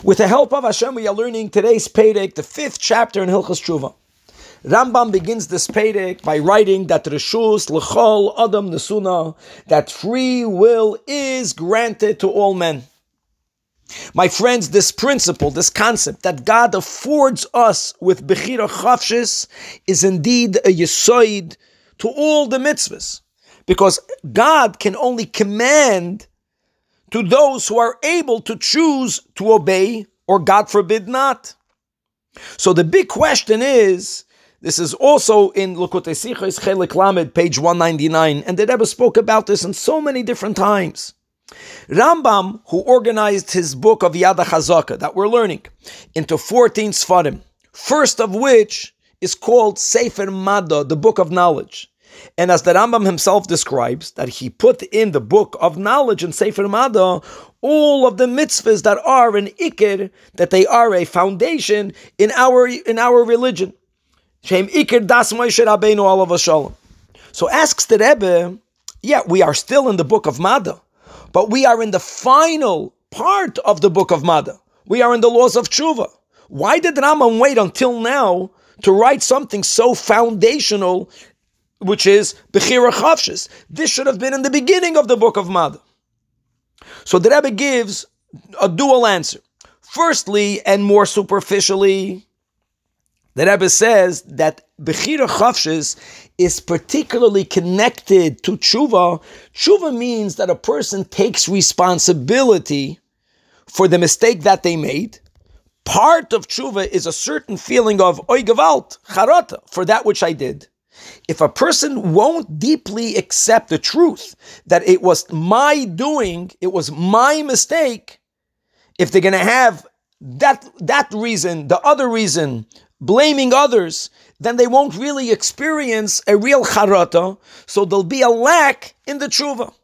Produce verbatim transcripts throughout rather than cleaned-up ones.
With the help of Hashem, we are learning today's Perek, the fifth chapter in Hilchos Tshuva. Rambam begins this Perek by writing that Reshus L'chol Adam Nesuna, that free will is granted to all men. My friends, this principle, this concept that God affords us with Bechira Chavshis is indeed a Yesoid to all the mitzvahs, because God can only command to those who are able to choose to obey, or God forbid not. So the big question is, this is also in Likutei Sichos Chelik Lamed, page one ninety-nine, and the Rebbe spoke about this in so many different times. Rambam, who organized his book of Yad HaChazaka that we're learning into fourteen Sfarim, first of which is called Sefer Mada, the book of knowledge. And as the Rambam himself describes, that he put in the book of knowledge in Sefer Mada all of the mitzvahs that are an ikir, that they are a foundation in our in our religion. Shem ikir das Moshe Rabbeinu alav shalom. So asks the Rebbe, yeah, we are still in the book of Mada, but we are in the final part of the book of Mada. We are in the laws of Tshuva. Why did Rambam wait until now to write something so foundational, which is Bechira Chavshis? This should have been in the beginning of the book of Mada. So the Rebbe gives a dual answer. Firstly, and more superficially, the Rebbe says that Bechira Chavshis is particularly connected to Tshuva. Tshuva means that a person takes responsibility for the mistake that they made. Part of Tshuva is a certain feeling of Oy Gewalt, Charata, for that which I did. If a person won't deeply accept the truth that it was my doing, it was my mistake, if they're going to have that, that reason, the other reason, blaming others, then they won't really experience a real charata, so there'll be a lack in the tshuva.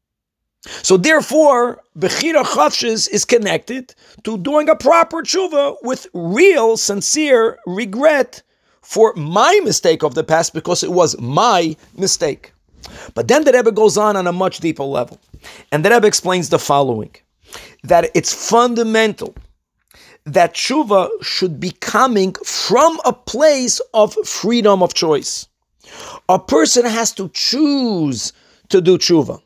So therefore, Bechira Chavshis is connected to doing a proper tshuva with real, sincere regret for my mistake of the past, because it was my mistake. But then the Rebbe goes on on a much deeper level. And the Rebbe explains the following, that it's fundamental that tshuva should be coming from a place of freedom of choice. A person has to choose to do tshuva.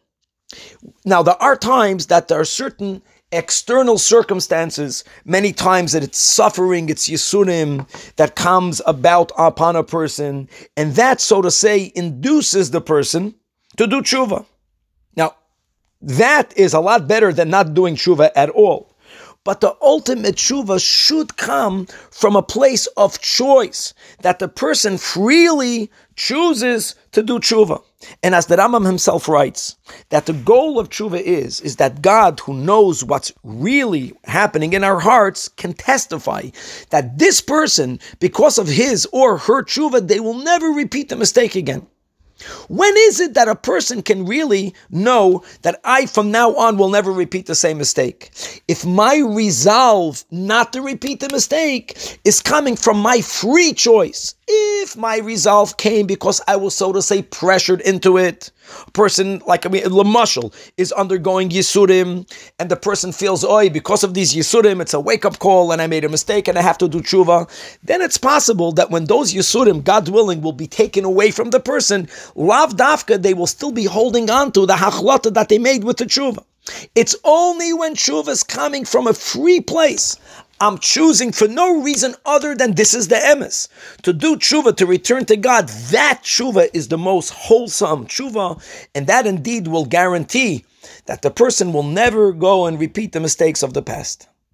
Now, there are times that there are certain external circumstances, many times that it's suffering, it's yisurim that comes about upon a person, and that, so to say, induces the person to do tshuva. Now, that is a lot better than not doing tshuva at all. But the ultimate tshuva should come from a place of choice, that the person freely chooses to do tshuva. And as the Rambam himself writes, that the goal of tshuva is, is that God, who knows what's really happening in our hearts, can testify that this person, because of his or her tshuva, they will never repeat the mistake again. When is it that a person can really know that I, from now on, will never repeat the same mistake? If my resolve not to repeat the mistake is coming from my free choice. If my resolve came because I was, so to say, pressured into it, a person, like, I mean, Lamashal is undergoing Yisurim, and the person feels, oi, because of these Yisurim, it's a wake-up call, and I made a mistake, and I have to do tshuva, then it's possible that when those Yisurim, God willing, will be taken away from the person, lav dafka, they will still be holding on to the hachlata that they made with the tshuva. It's only when tshuva is coming from a free place, I'm choosing for no reason other than this is the emes. To do tshuva, to return to God, that tshuva is the most wholesome tshuva, and that indeed will guarantee that the person will never go and repeat the mistakes of the past.